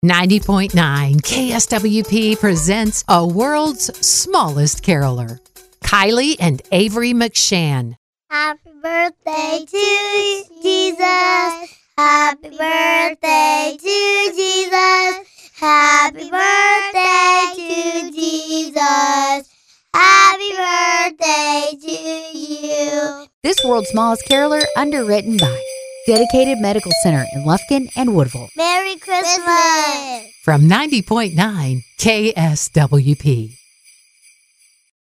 90.9 KSWP presents a world's smallest caroler, Kylie and Avery McShann. Happy birthday to Jesus. Happy birthday to Jesus. Happy birthday to Jesus. Happy birthday to you. This world's smallest caroler, underwritten by Dedicated Medical Center in Lufkin and Woodville. Merry Christmas. From 90.9 KSWP.